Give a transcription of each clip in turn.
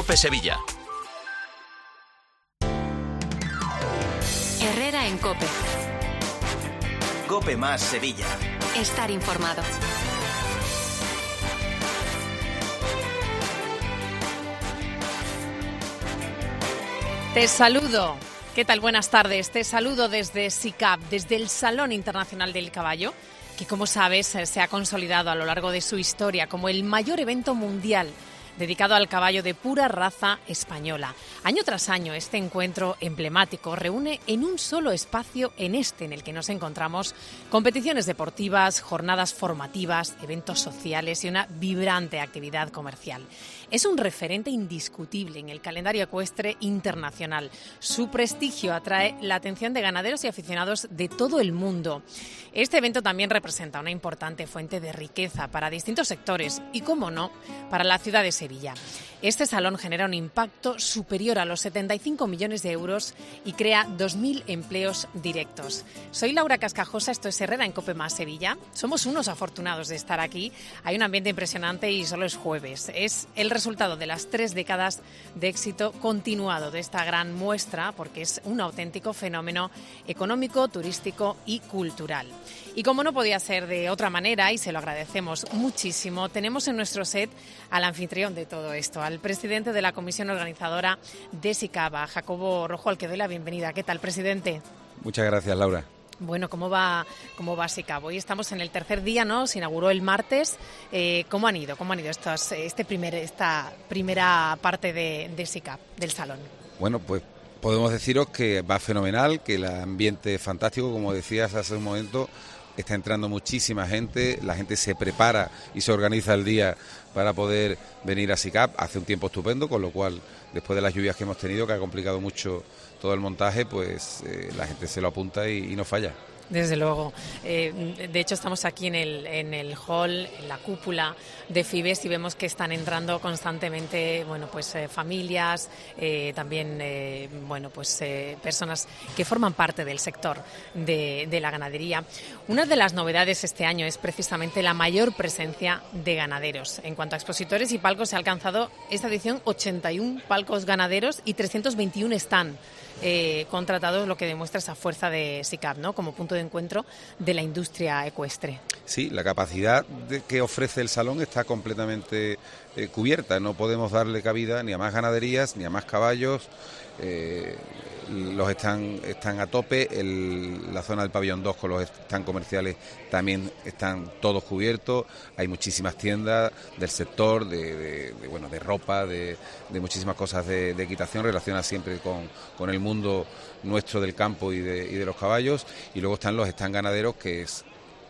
COPE Sevilla. Herrera en COPE. COPE más Sevilla. Estar informado. Te saludo. ¿Qué tal? Buenas tardes. Te saludo desde SICAP, desde el Salón Internacional del Caballo, que como sabes se ha consolidado a lo largo de su historia como el mayor evento mundial dedicado al caballo de pura raza española. Año tras año, este encuentro emblemático reúne en un solo espacio en el que nos encontramos competiciones deportivas, jornadas formativas, eventos sociales y una vibrante actividad comercial. Es un referente indiscutible en el calendario ecuestre internacional. Su prestigio atrae la atención de ganaderos y aficionados de todo el mundo. Este evento también representa una importante fuente de riqueza para distintos sectores y, cómo no, para la ciudad de Sevilla. Este salón genera un impacto superior a los 75 millones de euros y crea 2.000 empleos directos. Soy Laura Cascajosa, esto es Herrera en COPE más Sevilla. Somos unos afortunados de estar aquí. Hay un ambiente impresionante y solo es jueves. Es el resultado de las 3 décadas de éxito continuado de esta gran muestra, porque es un auténtico fenómeno económico, turístico y cultural. Y como no podía ser de otra manera, y se lo agradecemos muchísimo, tenemos en nuestro set al anfitrión de todo esto, al presidente de la comisión organizadora de SICAP, Jacobo Rojo, al que doy la bienvenida. ¿Qué tal, presidente? Muchas gracias, Laura. Bueno, ¿cómo va SICAP? Hoy estamos en el tercer día, ¿no? Se inauguró el martes. ¿Cómo han ido esta primera parte de SICAP, del salón? Bueno, pues podemos deciros que va fenomenal, que el ambiente es fantástico, como decías hace un momento. Está entrando muchísima gente, la gente se prepara y se organiza el día para poder venir a SICAP. Hace un tiempo estupendo, con lo cual, después de las lluvias que hemos tenido, que ha complicado mucho todo el montaje, pues la gente se lo apunta y no falla. Desde luego. De hecho, estamos aquí en el hall, en la cúpula de FIBES, y vemos que están entrando constantemente, familias, también, personas que forman parte del sector de la ganadería. Una de las novedades este año es precisamente la mayor presencia de ganaderos. En cuanto a expositores y palcos, se ha alcanzado esta edición 81 palcos ganaderos y 321 están contratados, lo que demuestra esa fuerza de SICAP, ¿no?, como punto de encuentro de la industria ecuestre. Sí, la capacidad que ofrece el salón está completamente cubierta. No podemos darle cabida ni a más ganaderías ni a más caballos. Los están a tope. La zona del pabellón 2 con los stands comerciales también están todos cubiertos. Hay muchísimas tiendas del sector de ropa, de muchísimas cosas de equitación relacionadas siempre con el mundo nuestro del campo y de los caballos. Y luego están los stands ganaderos, que es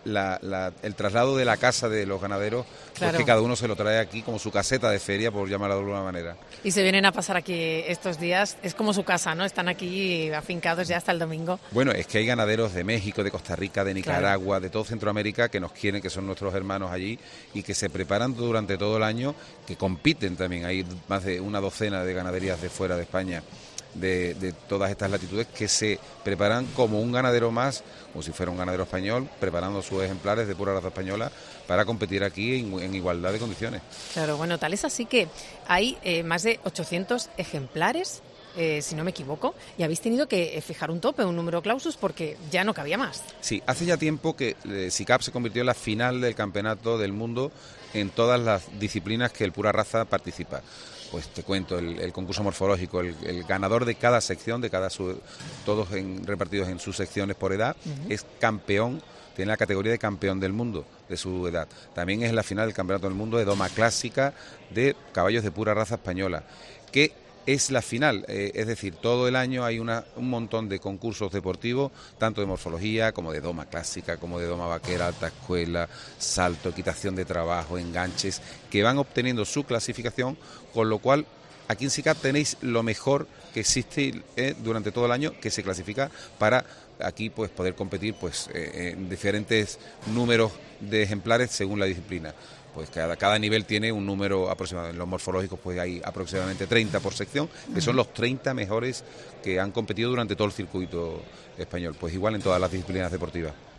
el traslado de la casa de los ganaderos, claro, pues que cada uno se lo trae aquí como su caseta de feria, por llamarla de alguna manera. Y se vienen a pasar aquí estos días, es como su casa, ¿no? Están aquí afincados ya hasta el domingo. Bueno, es que hay ganaderos de México, de Costa Rica, de Nicaragua, claro, de todo Centroamérica, que nos quieren, que son nuestros hermanos allí y que se preparan durante todo el año, que compiten también. Hay más de una docena de ganaderías de fuera de España, de todas estas latitudes, que se preparan como un ganadero más, como si fuera un ganadero español, preparando sus ejemplares de pura raza española para competir aquí en igualdad de condiciones. Claro, bueno, tal es así que hay más de 800 ejemplares, si no me equivoco, y habéis tenido que fijar un tope, un número clausus, porque ya no cabía más. Sí, hace ya tiempo que SICAP se convirtió en la final del campeonato del mundo en todas las disciplinas que el pura raza participa. Pues te cuento, el concurso morfológico, el ganador de cada sección, todos repartidos en sus secciones por edad, es campeón, tiene la categoría de campeón del mundo de su edad. También es la final del campeonato del mundo de doma clásica de caballos de pura raza española, que es la final, es decir, todo el año hay un montón de concursos deportivos, tanto de morfología como de doma clásica, como de doma vaquera, alta escuela, salto, equitación de trabajo, enganches, que van obteniendo su clasificación, con lo cual aquí en SICAP tenéis lo mejor que existe durante todo el año, que se clasifica para aquí pues poder competir en diferentes números de ejemplares según la disciplina. Pues cada nivel tiene un número aproximado. En los morfológicos pues hay aproximadamente 30 por sección, que son los 30 mejores que han competido durante todo el circuito español. Pues igual en todas las disciplinas deportivas.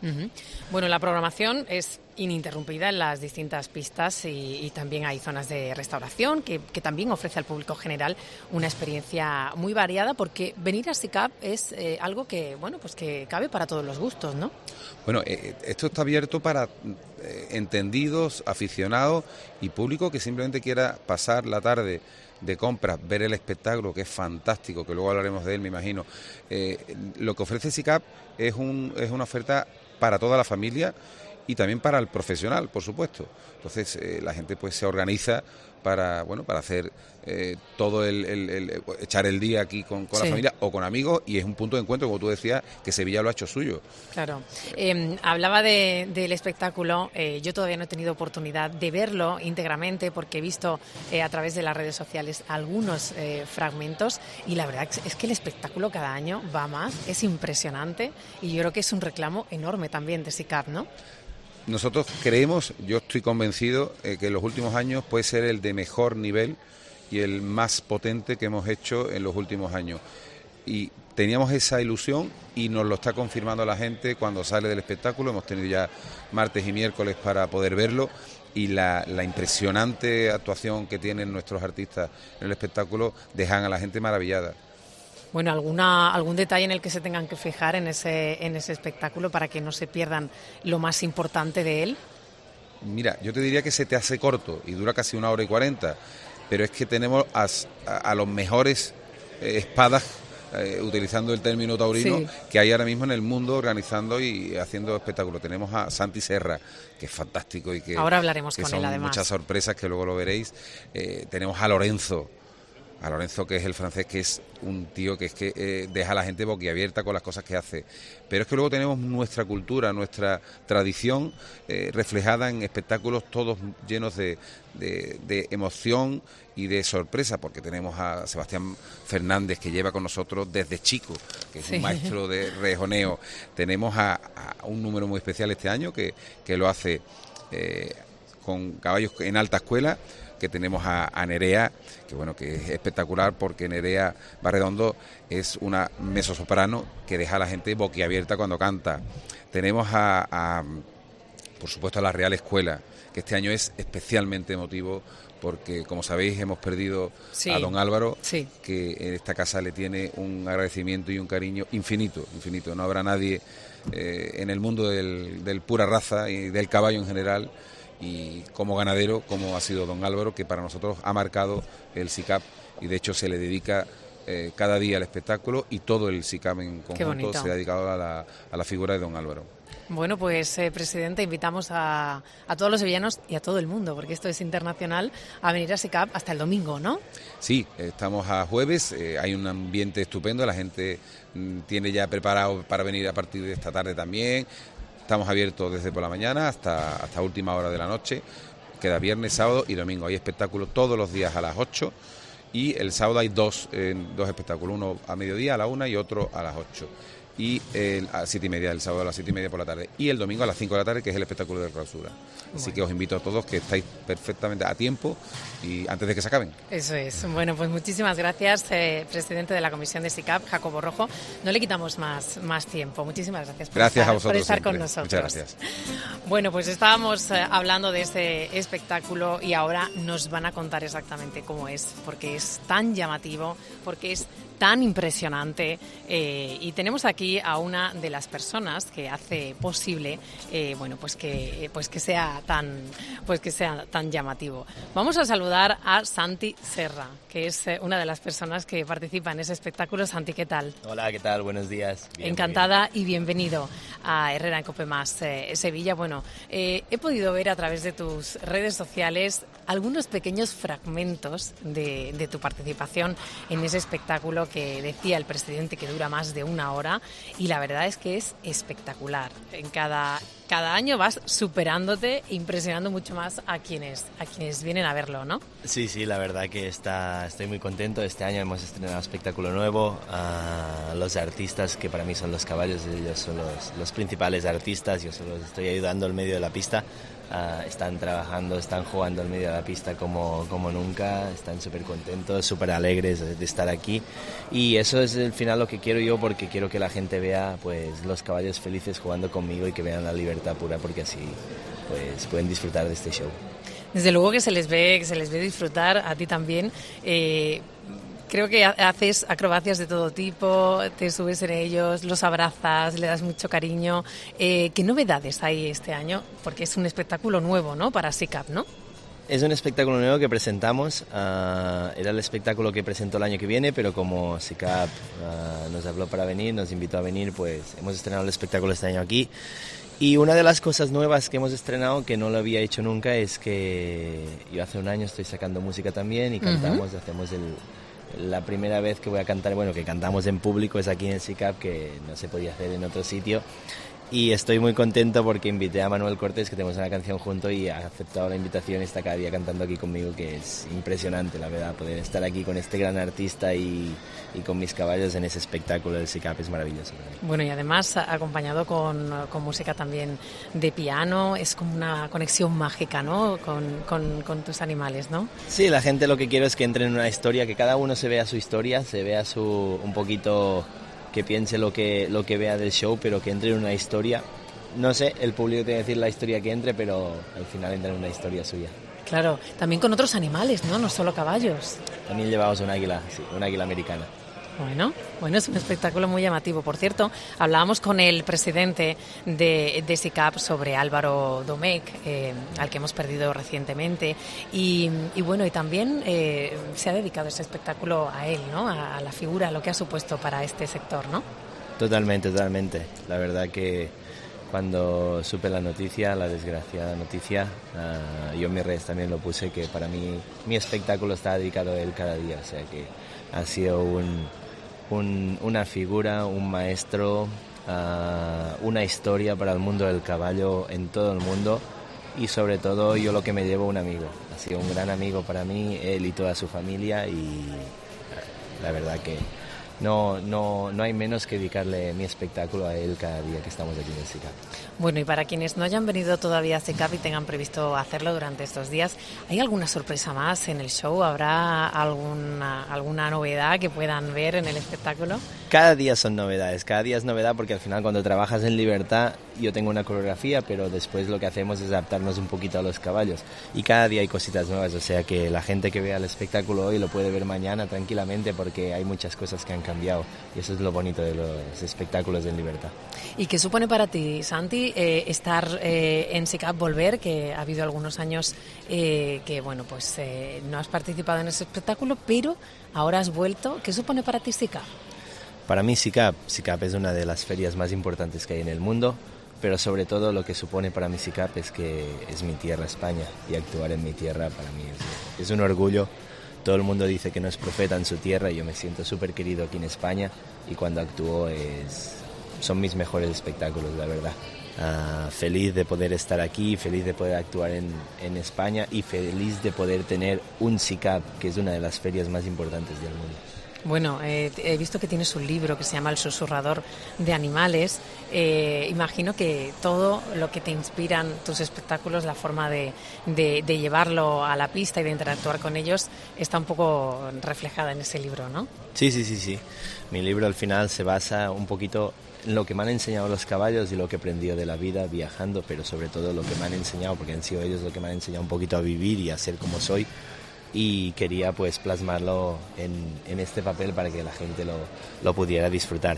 Uh-huh. Bueno, la programación es ininterrumpida en las distintas pistas y también hay zonas de restauración que también ofrece al público general una experiencia muy variada, porque venir a SICAP es algo que, bueno, pues que cabe para todos los gustos, ¿no? Bueno, esto está abierto para entendidos, aficionados y público que simplemente quiera pasar la tarde de compras, ver el espectáculo, que es fantástico, que luego hablaremos de él, me imagino. Lo que ofrece SICAP es una oferta para toda la familia y también para el profesional, por supuesto. Entonces la gente pues se organiza para hacer todo echar el día aquí con la familia o con amigos, y es un punto de encuentro, como tú decías, que Sevilla lo ha hecho suyo. Claro. Hablaba del espectáculo. Yo todavía no he tenido oportunidad de verlo íntegramente porque he visto a través de las redes sociales algunos fragmentos, y la verdad es que el espectáculo cada año va más, es impresionante, y yo creo que es un reclamo enorme también de SICAP, ¿no? Nosotros creemos, yo estoy convencido, que en los últimos años puede ser el de mejor nivel y el más potente que hemos hecho en los últimos años. Y teníamos esa ilusión y nos lo está confirmando la gente cuando sale del espectáculo. Hemos tenido ya martes y miércoles para poder verlo, y la impresionante actuación que tienen nuestros artistas en el espectáculo dejan a la gente maravillada. Bueno, algún detalle en el que se tengan que fijar en ese espectáculo para que no se pierdan lo más importante de él. Mira, yo te diría que se te hace corto y dura casi 1 hora y 40, pero es que tenemos a los mejores espadas, utilizando el término taurino, que hay ahora mismo en el mundo organizando y haciendo espectáculos. Tenemos a Santi Serra, que es fantástico y que ahora hablaremos con él, además. Muchas sorpresas que luego lo veréis. Tenemos a Lorenzo, que es el francés, que es un tío que deja a la gente boquiabierta con las cosas que hace. Pero es que luego tenemos nuestra cultura, nuestra tradición reflejada en espectáculos todos llenos de emoción y de sorpresa, porque tenemos a Sebastián Fernández, que lleva con nosotros desde chico, que es un maestro de rejoneo. Tenemos a un número muy especial este año que lo hace con caballos en alta escuela, que tenemos a Nerea, que es espectacular, porque Nerea Barredondo es una mezzosoprano que deja a la gente boquiabierta cuando canta. Tenemos por supuesto, a la Real Escuela, que este año es especialmente emotivo porque, como sabéis, hemos perdido a don Álvaro, que en esta casa le tiene un agradecimiento y un cariño infinito. No habrá nadie en el mundo del pura raza y del caballo en general, y como ganadero, como ha sido don Álvaro, que para nosotros ha marcado el SICAP, y de hecho se le dedica cada día al espectáculo, y todo el SICAP en conjunto se ha dedicado a la figura de don Álvaro. Bueno, pues, presidente, invitamos a todos los sevillanos y a todo el mundo, porque esto es internacional, a venir a SICAP hasta el domingo, ¿no? Sí, estamos a jueves, hay un ambiente estupendo, la gente tiene ya preparado para venir a partir de esta tarde también. Estamos abiertos desde por la mañana hasta última hora de la noche. Queda viernes, sábado y domingo. Hay espectáculos todos los días a las 8, y el sábado hay dos espectáculos, uno a mediodía a la 1 y otro a las 8. Y a las 7:30, el sábado a las 7:30 por la tarde, y el domingo a las 5 de la tarde, que es el espectáculo de clausura. Así que os invito a todos, que estáis perfectamente a tiempo y antes de que se acaben. Eso es. Bueno, pues muchísimas gracias, presidente de la Comisión de SICAP, Jacobo Rojo. No le quitamos más tiempo. Muchísimas gracias por estar con nosotros. Muchas gracias. Bueno, pues estábamos hablando de este espectáculo y ahora nos van a contar exactamente cómo es, porque es tan llamativo, porque es tan impresionante, y tenemos aquí a una de las personas que hace posible que sea tan llamativo. Vamos a saludar a Santi Serra, que es una de las personas que participa en ese espectáculo. Santi, ¿qué tal? Hola, ¿qué tal? Buenos días. Bien, encantada y bienvenido a Herrera en Cope Más Sevilla. Bueno, he podido ver a través de tus redes sociales algunos pequeños fragmentos de tu participación en ese espectáculo que decía el presidente que dura más de 1 hora, y la verdad es que es espectacular. En cada cada año vas superándote, impresionando mucho más a quienes vienen a verlo, ¿no? Sí, la verdad que estoy muy contento. Este año hemos estrenado espectáculo nuevo. Los artistas, que para mí son los caballos, ellos son los principales artistas, yo solo los estoy ayudando al medio de la pista. Están trabajando, están jugando al medio de la pista como nunca, están súper contentos, súper alegres de estar aquí, y eso es al final lo que quiero yo, porque quiero que la gente vea pues los caballos felices jugando conmigo y que vean la libertad pura, porque así pues pueden disfrutar de este show. Desde luego que se les ve disfrutar, a ti también. Creo que haces acrobacias de todo tipo, te subes en ellos, los abrazas, le das mucho cariño. ¿Qué novedades hay este año? Porque es un espectáculo nuevo, ¿no?, para SICAP, ¿no? Es un espectáculo nuevo que presentamos. Era el espectáculo que presentó el año que viene, pero como SICAP nos habló para venir, nos invitó a venir, pues hemos estrenado el espectáculo este año aquí. Y una de las cosas nuevas que hemos estrenado, que no lo había hecho nunca, es que yo hace un año estoy sacando música también y cantamos, hacemos la primera vez que voy a cantar, bueno, que cantamos en público es aquí en el SICAP, que no se podía hacer en otro sitio. Y estoy muy contento porque invité a Manuel Cortés, que tenemos una canción junto, y ha aceptado la invitación y está cada día cantando aquí conmigo, que es impresionante, la verdad, poder estar aquí con este gran artista y con mis caballos en ese espectáculo del SICAP es maravilloso. Bueno, y además acompañado con música también de piano, es como una conexión mágica, ¿no?, con tus animales, ¿no? Sí, la gente lo que quiero es que entre en una historia, que cada uno se vea su historia, se vea un poquito, que piense lo que vea del show, pero que entre en una historia. No sé, el público tiene que decir la historia que entre, pero al final entra en una historia suya. Claro, también con otros animales, ¿no? No solo caballos. También llevamos un águila, sí, un águila americana. Bueno, es un espectáculo muy llamativo. Por cierto, hablábamos con el presidente de SICAP sobre Álvaro Domecq, al que hemos perdido recientemente, y bueno, y también se ha dedicado ese espectáculo a él, ¿no?, a la figura, a lo que ha supuesto para este sector, ¿no? Totalmente. La verdad que cuando supe la noticia, la desgraciada noticia, yo en mis redes también lo puse, que para mí mi espectáculo está dedicado a él cada día, o sea que ha sido una figura, un maestro, una historia para el mundo del caballo en todo el mundo, y sobre todo yo lo que me llevo, un amigo. Ha sido un gran amigo para mí, él y toda su familia, y la verdad que no hay menos que dedicarle mi espectáculo a él cada día que estamos aquí en el SICAP. Bueno, y para quienes no hayan venido todavía a SICAP y tengan previsto hacerlo durante estos días, ¿hay alguna sorpresa más en el show? ¿Habrá alguna novedad que puedan ver en el espectáculo? Cada día son novedades, cada día es novedad, porque al final cuando trabajas en libertad, yo tengo una coreografía, pero después lo que hacemos es adaptarnos un poquito a los caballos, y cada día hay cositas nuevas, o sea que la gente que vea el espectáculo hoy lo puede ver mañana tranquilamente, porque hay muchas cosas que han cambiado, y eso es lo bonito de los espectáculos en libertad. ¿Y qué supone para ti, Santi, estar en SICAP, volver, que ha habido algunos años que bueno, pues no has participado en ese espectáculo, pero ahora has vuelto? ¿Qué supone para ti SICAP? Para mí SICAP es una de las ferias más importantes que hay en el mundo, pero sobre todo lo que supone para mí SICAP es que es mi tierra, España, y actuar en mi tierra para mí es un orgullo. Todo el mundo dice que no es profeta en su tierra, y yo me siento súper querido aquí en España, y cuando actúo son mis mejores espectáculos, la verdad. Feliz de poder estar aquí, feliz de poder actuar en España, y feliz de poder tener un SICAP, que es una de las ferias más importantes del mundo. Bueno, he visto que tienes un libro que se llama El susurrador de animales. Imagino que todo lo que te inspiran tus espectáculos, la forma de llevarlo a la pista y de interactuar con ellos, está un poco reflejada en ese libro, ¿no? Sí. Mi libro al final se basa un poquito en lo que me han enseñado los caballos y lo que he aprendido de la vida viajando, pero sobre todo lo que me han enseñado, porque han sido ellos lo que me han enseñado un poquito a vivir y a ser como soy. Y quería pues plasmarlo en este papel para que la gente lo pudiera disfrutar.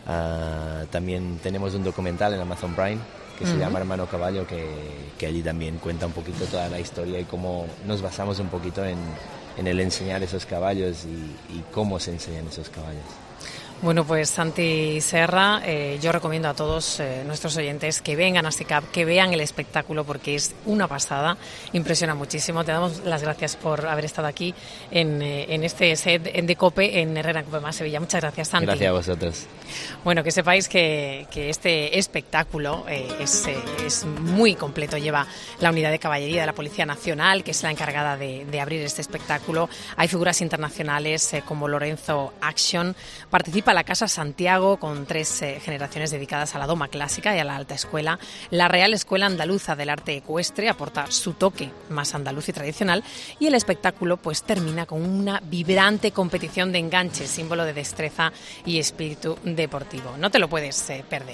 También tenemos un documental en Amazon Prime que se llama Hermano Caballo, que allí también cuenta un poquito toda la historia y cómo nos basamos un poquito en el enseñar esos caballos y cómo se enseñan esos caballos. Bueno, pues Santi Serra, yo recomiendo a todos nuestros oyentes que vengan a SICAP, que vean el espectáculo porque es una pasada, impresiona muchísimo. Te damos las gracias por haber estado aquí en este set de COPE en Herrera en COPE más Sevilla. Muchas gracias, Santi. Gracias a vosotros. Bueno, que sepáis que este espectáculo es muy completo. Lleva la unidad de caballería de la Policía Nacional, que es la encargada de abrir este espectáculo. Hay figuras internacionales como Lorenzo Action. Participa la Casa Santiago con 3 generaciones dedicadas a la doma clásica y a la alta escuela. La Real Escuela Andaluza del Arte Ecuestre aporta su toque más andaluz y tradicional, y el espectáculo pues termina con una vibrante competición de enganche, símbolo de destreza y espíritu deportivo. No te lo puedes perder.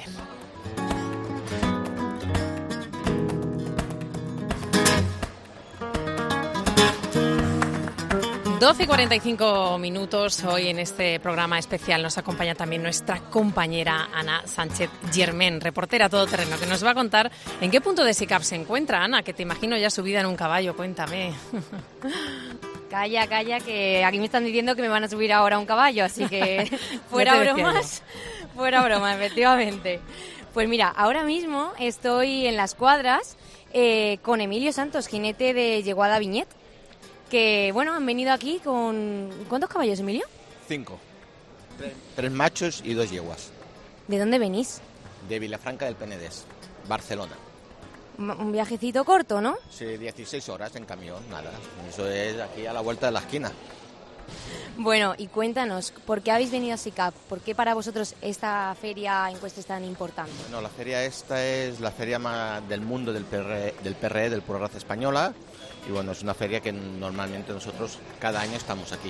12:45 hoy en este programa especial nos acompaña también nuestra compañera Ana Sánchez Germén, reportera todoterreno, que nos va a contar en qué punto de SICAP se encuentra. Ana, que te imagino ya subida en un caballo, cuéntame. Calla, que aquí me están diciendo que me van a subir ahora a un caballo, así que fuera bromas, efectivamente. Pues mira, ahora mismo estoy en las cuadras con Emilio Santos, jinete de Yeguada Viñet, que bueno, han venido aquí con... ¿Cuántos caballos, Emilio? 5. 3 machos y 2 yeguas. ¿De dónde venís? De Vilafranca del Penedès, Barcelona. Un viajecito corto, ¿no? Sí, 16 horas en camión, nada. Eso es aquí a la vuelta de la esquina. Bueno, y cuéntanos, ¿por qué habéis venido a SICAP? ¿Por qué para vosotros esta feria en cuestión es tan importante? Bueno, la feria esta es la feria más del mundo del PRE, del Pura Raza Española. Y bueno, es una feria que normalmente nosotros cada año estamos aquí.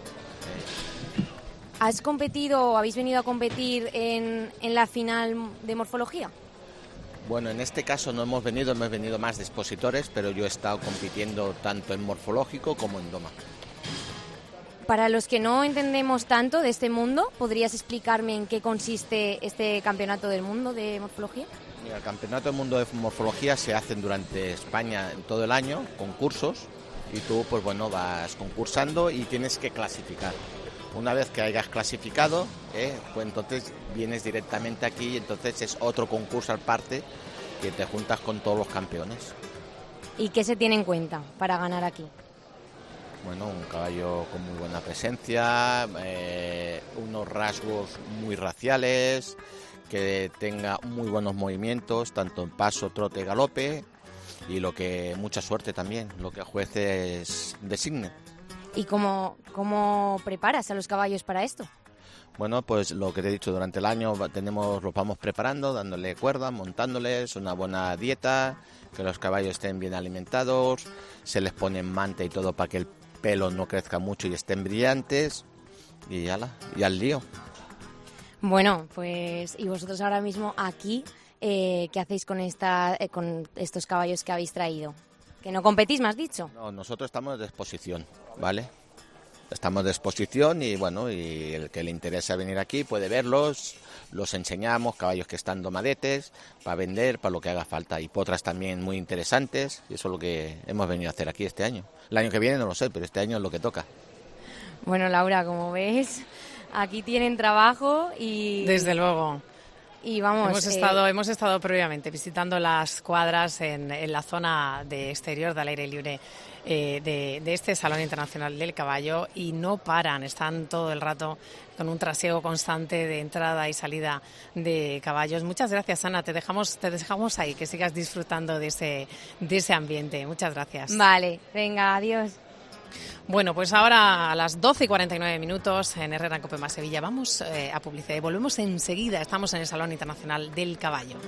¿Has competido o habéis venido a competir en la final de morfología? Bueno, en este caso no hemos venido más de expositores, pero yo he estado compitiendo tanto en morfológico como en doma. Para los que no entendemos tanto de este mundo, ¿podrías explicarme en qué consiste este campeonato del mundo de morfología? Mira, el campeonato del mundo de morfología se hacen durante España en todo el año, concursos, y tú pues bueno vas concursando y tienes que clasificar. Una vez que hayas clasificado, pues entonces vienes directamente aquí y entonces es otro concurso aparte que te juntas con todos los campeones. ¿Y qué se tiene en cuenta para ganar aquí? Bueno, un caballo con muy buena presencia, unos rasgos muy raciales, que tenga muy buenos movimientos, tanto en paso, trote, galope, y mucha suerte también, lo que a jueces designen. ¿Y cómo preparas a los caballos para esto? Bueno, pues lo que te he dicho, durante el año los vamos preparando, dándole cuerda, montándoles una buena dieta, que los caballos estén bien alimentados, se les pone manta y todo para que el pelo no crezca mucho y estén brillantes, y al lío. Bueno, pues y vosotros ahora mismo aquí, ¿qué hacéis con estos caballos que habéis traído? ¿Que no competís, me has dicho? No, nosotros estamos de exposición, ¿vale? Estamos de exposición y bueno, y el que le interesa venir aquí puede verlos, los enseñamos, caballos que están domadetes, para vender, para lo que haga falta, y potras también muy interesantes, y eso es lo que hemos venido a hacer aquí este año. El año que viene no lo sé, pero este año es lo que toca. Bueno, Laura, como ves, aquí tienen trabajo y... Desde luego. Y vamos, hemos estado previamente visitando las cuadras en la zona de exterior del aire libre de este Salón Internacional del Caballo, y no paran, están todo el rato con un trasiego constante de entrada y salida de caballos. Muchas gracias, Ana, te dejamos ahí, que sigas disfrutando de ese ambiente. Muchas gracias. Vale, venga, adiós. Bueno, pues ahora a las 12:49 en Herrera en COPE más Sevilla vamos a publicidad y volvemos enseguida. Estamos en el Salón Internacional del Caballo.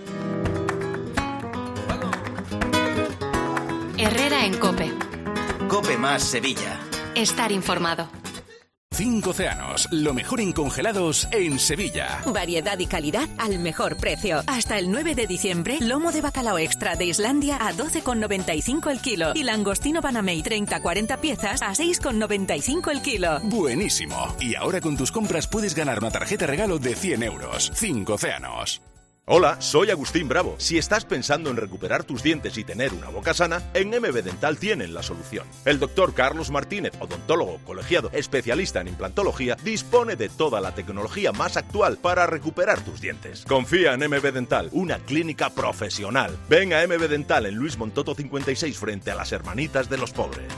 Herrera en COPE. COPE más Sevilla. Estar informado. 5 Océanos, lo mejor en congelados en Sevilla. Variedad y calidad al mejor precio. Hasta el 9 de diciembre, lomo de bacalao extra de Islandia a 12,95 el kilo. Y langostino Panamey 30-40 piezas a 6,95 el kilo. Buenísimo. Y ahora con tus compras puedes ganar una tarjeta regalo de 100 euros. 5 Océanos. Hola, soy Agustín Bravo. Si estás pensando en recuperar tus dientes y tener una boca sana, en MB Dental tienen la solución. El doctor Carlos Martínez, odontólogo colegiado especialista en implantología, dispone de toda la tecnología más actual para recuperar tus dientes. Confía en MB Dental, una clínica profesional. Ven a MB Dental en Luis Montoto 56 frente a las Hermanitas de los Pobres.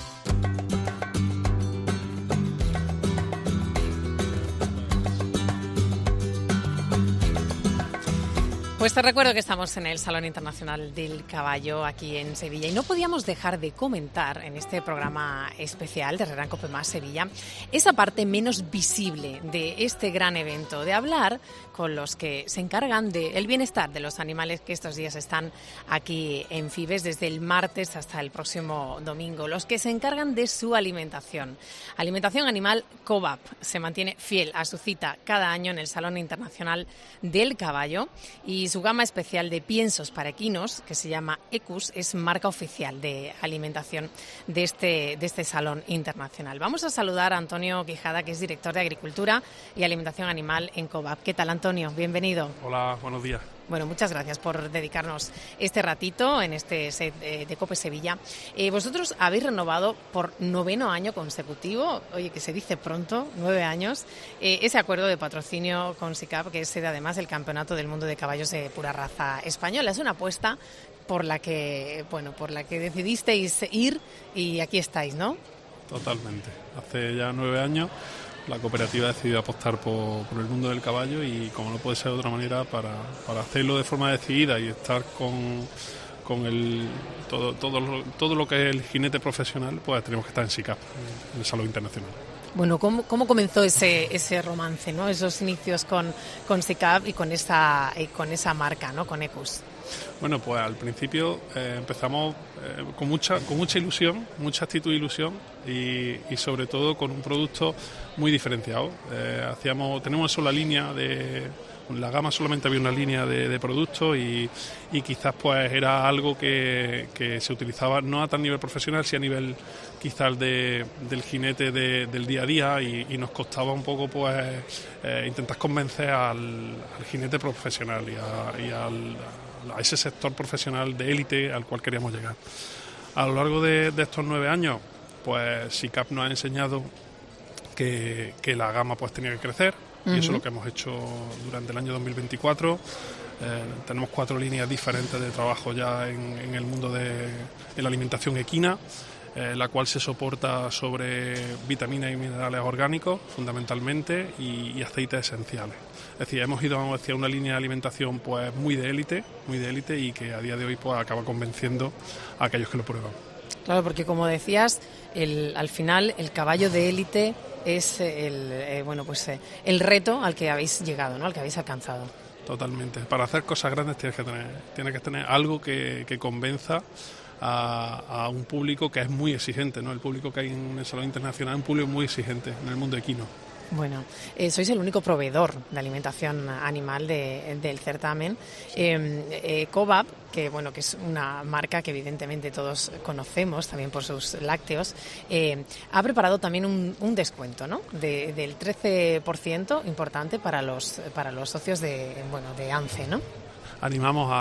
Pues te recuerdo que estamos en el Salón Internacional del Caballo aquí en Sevilla y no podíamos dejar de comentar en este programa especial de Herrera en Cope Más Sevilla esa parte menos visible de este gran evento, de hablar con los que se encargan del bienestar de los animales que estos días están aquí en Fibes desde el martes hasta el próximo domingo, los que se encargan de su alimentación. Alimentación animal COVAP se mantiene fiel a su cita cada año en el Salón Internacional del Caballo y su gama especial de piensos para equinos, que se llama Ecus, es marca oficial de alimentación de este Salón Internacional. Vamos a saludar a Antonio Quijada, que es director de Agricultura y Alimentación Animal en COVAP. ¿Qué tal, Antonio? Bienvenido. Hola, buenos días. Bueno, muchas gracias por dedicarnos este ratito en este set de COPE Sevilla. Vosotros habéis renovado por 9º año consecutivo, oye, que se dice pronto, 9 años, ese acuerdo de patrocinio con SICAP, que es sede además del Campeonato del Mundo de Caballos de Pura Raza Española. Es una apuesta por la que decidisteis ir y aquí estáis, ¿no? Totalmente. Hace ya 9 años la cooperativa ha decidido apostar por el mundo del caballo y, como no puede ser de otra manera, para hacerlo de forma decidida y estar con todo lo que es el jinete profesional, pues tenemos que estar en SICAP, en el Salón Internacional. Bueno, ¿cómo comenzó ese romance, ¿no? Esos inicios con SICAP y con esa marca, ¿no? Con Ecus. Bueno, pues al principio empezamos con mucha ilusión, mucha actitud de ilusión y sobre todo con un producto muy diferenciado. Tenemos solo la línea la gama, solamente había una línea de productos y quizás pues era algo que se utilizaba no a tal nivel profesional, sino a nivel quizás del jinete del día a día y nos costaba un poco pues intentar convencer al jinete profesional y a ese sector profesional de élite al cual queríamos llegar. A lo largo de estos 9 años, pues SICAP nos ha enseñado que la gama pues tenía que crecer. Y eso es lo que hemos hecho durante el año 2024. Tenemos 4 líneas diferentes de trabajo ya en el mundo de la alimentación equina, la cual se soporta sobre vitaminas y minerales orgánicos fundamentalmente y aceites esenciales. Es decir, hemos ido hacia una línea de alimentación pues muy de élite y que a día de hoy pues acaba convenciendo a aquellos que lo prueban. Claro, porque como decías, al final el caballo de élite es el reto al que habéis llegado, ¿no? Al que habéis alcanzado. Totalmente. Para hacer cosas grandes tienes que tener algo que convenza a un público que es muy exigente, ¿no? El público que hay en el Salón Internacional es un público muy exigente en el mundo equino. Bueno, sois el único proveedor de alimentación animal del certamen. COVAP, que es una marca que evidentemente todos conocemos también por sus lácteos, ha preparado también un descuento, ¿no? Del 13% importante para los socios de ANCE, ¿no? Animamos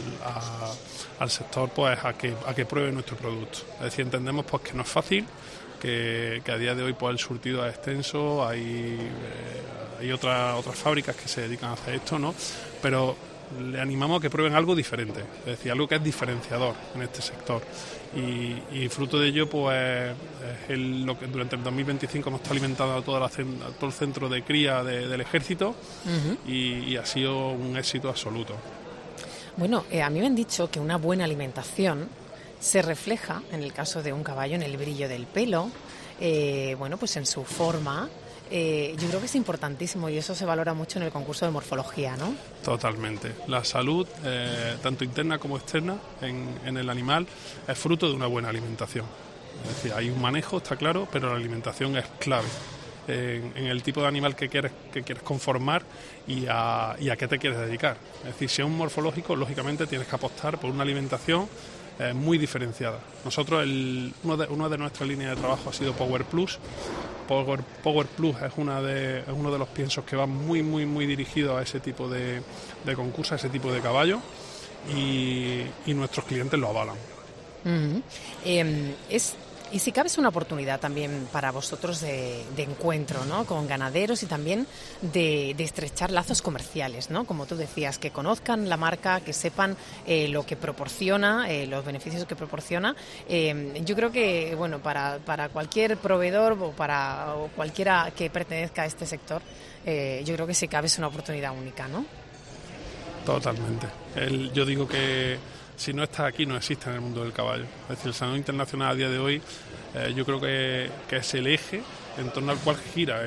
al sector pues a que pruebe nuestro producto. Es decir, entendemos pues que no es fácil, que a día de hoy pues el surtido es extenso, hay otras fábricas que se dedican a hacer esto, ¿no? Pero le animamos a que prueben algo diferente, es decir, algo que es diferenciador en este sector y fruto de ello pues es lo que durante el 2025 hemos estado alimentando a todo el centro de cría del ejército y ha sido un éxito absoluto. Bueno, a mí me han dicho que una buena alimentación se refleja, en el caso de un caballo, en el brillo del pelo, pues en su forma. Yo creo que es importantísimo y eso se valora mucho en el concurso de morfología, ¿no? Totalmente. La salud, tanto interna como externa, en el animal es fruto de una buena alimentación. Es decir, hay un manejo, está claro, pero la alimentación es clave en el tipo de animal que quieres conformar y a qué te quieres dedicar. Es decir, si es un morfológico, lógicamente tienes que apostar por una alimentación muy diferenciada. Nosotros, una de nuestras líneas de trabajo ha sido Power Plus, Power Plus es uno de los piensos que va muy dirigido a ese tipo de concurso, a ese tipo de caballo, y nuestros clientes lo avalan. Uh-huh. Y SICAP es una oportunidad también para vosotros de encuentro, ¿no?, con ganaderos y también de estrechar lazos comerciales, ¿no? Como tú decías, que conozcan la marca, que sepan lo que proporciona, los beneficios que proporciona. Yo creo que, bueno, para cualquier proveedor o para cualquiera que pertenezca a este sector, yo creo que SICAP es una oportunidad única, ¿no? Totalmente. Yo digo que si no está aquí, no existe en el mundo del caballo. Es decir, el Salón Internacional a día de hoy yo creo que es el eje en torno al cual gira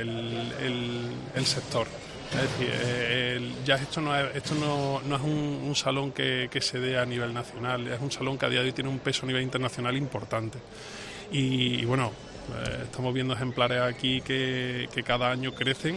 el sector. Es decir, ya esto no es un salón que se dé a nivel nacional, es un salón que a día de hoy tiene un peso a nivel internacional importante. Y bueno, estamos viendo ejemplares aquí que cada año crecen.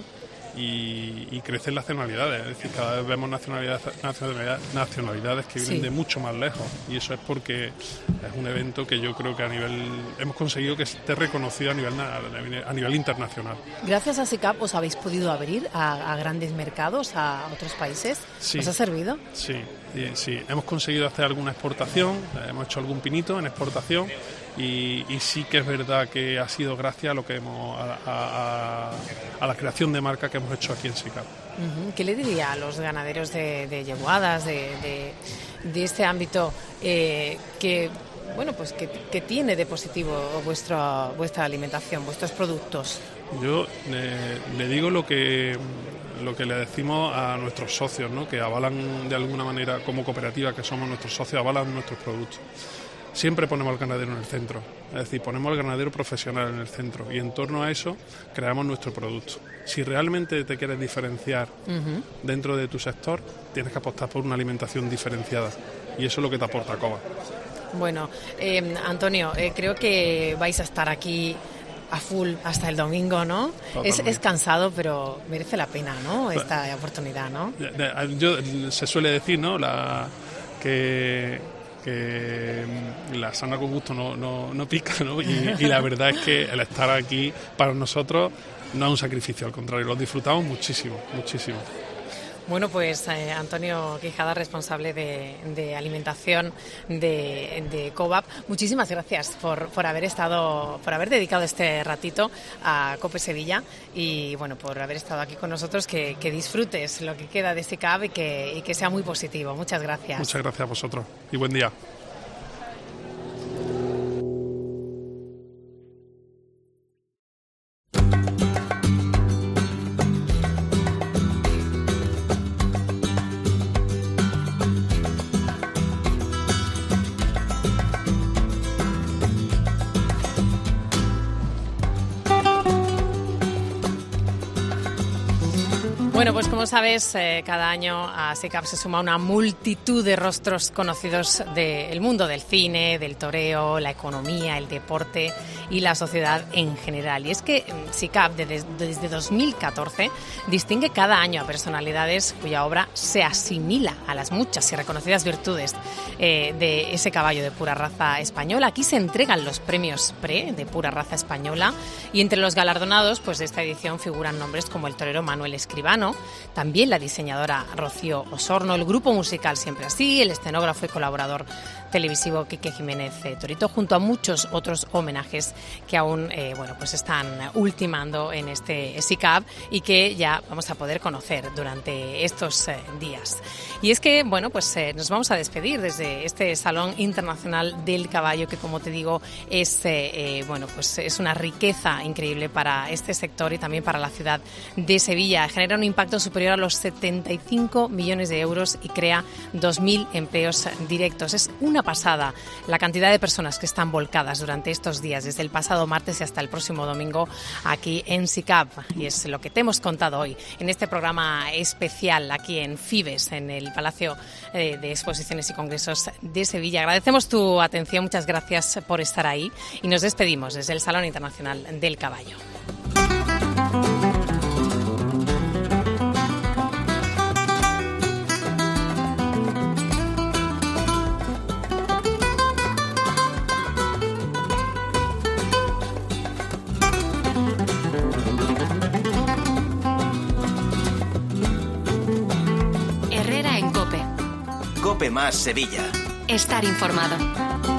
Y crecen las nacionalidades, es decir, cada vez vemos nacionalidades que vienen de mucho más lejos, y eso es porque es un evento que yo creo que hemos conseguido que esté reconocido a nivel internacional. Gracias a SICAP os habéis podido abrir a grandes mercados, a otros países. Sí. ¿Os ha servido? Sí, hemos conseguido hacer alguna exportación, hemos hecho algún pinito en exportación. Y sí que es verdad que ha sido gracias a lo que a la creación de marca que hemos hecho aquí en SICAP. ¿Qué le diría a los ganaderos de yeguadas, de este ámbito, que tiene de positivo vuestra alimentación, vuestros productos? Yo le digo lo que le decimos a nuestros socios, ¿no?, que avalan de alguna manera, como cooperativa que somos nuestros socios, avalan nuestros productos. Siempre ponemos al ganadero en el centro, es decir, ponemos al ganadero profesional en el centro, y en torno a eso creamos nuestro producto. Si realmente te quieres diferenciar dentro de tu sector, tienes que apostar por una alimentación diferenciada, y eso es lo que te aporta COBA. Bueno, Antonio, creo que vais a estar aquí a full hasta el domingo, ¿no? Es cansado, pero merece la pena, ¿no?, esta oportunidad, ¿no? Se suele decir, ¿no?, que la sana con gusto no pica, ¿no? Y la verdad es que el estar aquí para nosotros no es un sacrificio, al contrario, lo disfrutamos muchísimo. Bueno, pues Antonio Quijada, responsable de alimentación de COBAP, muchísimas gracias por haber dedicado este ratito a COPE Sevilla, y bueno, por haber estado aquí con nosotros. Que disfrutes lo que queda de SICAP y que sea muy positivo. Muchas gracias. Muchas gracias a vosotros y buen día. Bueno, pues como sabes, cada año a SICAP se suma una multitud de rostros conocidos del mundo del cine, del toreo, la economía, el deporte y la sociedad en general. Y es que SICAP desde 2014 distingue cada año a personalidades cuya obra se asimila a las muchas y reconocidas virtudes de ese caballo de pura raza española. Aquí se entregan los premios PRE de pura raza española, y entre los galardonados pues de esta edición figuran nombres como el torero Manuel Escribano, también la diseñadora Rocío Osorno, el grupo musical Siempre Así, el escenógrafo y colaborador televisivo Quique Jiménez Torito, junto a muchos otros homenajes que aún pues están ultimando en este SICAP y que ya vamos a poder conocer durante estos días. Y es que nos vamos a despedir desde este Salón Internacional del Caballo, que, como te digo, es una riqueza increíble para este sector y también para la ciudad de Sevilla. Genera un impacto superior a los 75 millones de euros y crea 2.000 empleos directos. Es una pasada la cantidad de personas que están volcadas durante estos días, desde el pasado martes y hasta el próximo domingo, aquí en SICAP. Y es lo que te hemos contado hoy en este programa especial aquí en Fibes, en el Palacio de Exposiciones y Congresos de Sevilla. Agradecemos tu atención, muchas gracias por estar ahí, y nos despedimos desde el Salón Internacional del Caballo. Cope Más Sevilla. Estar informado.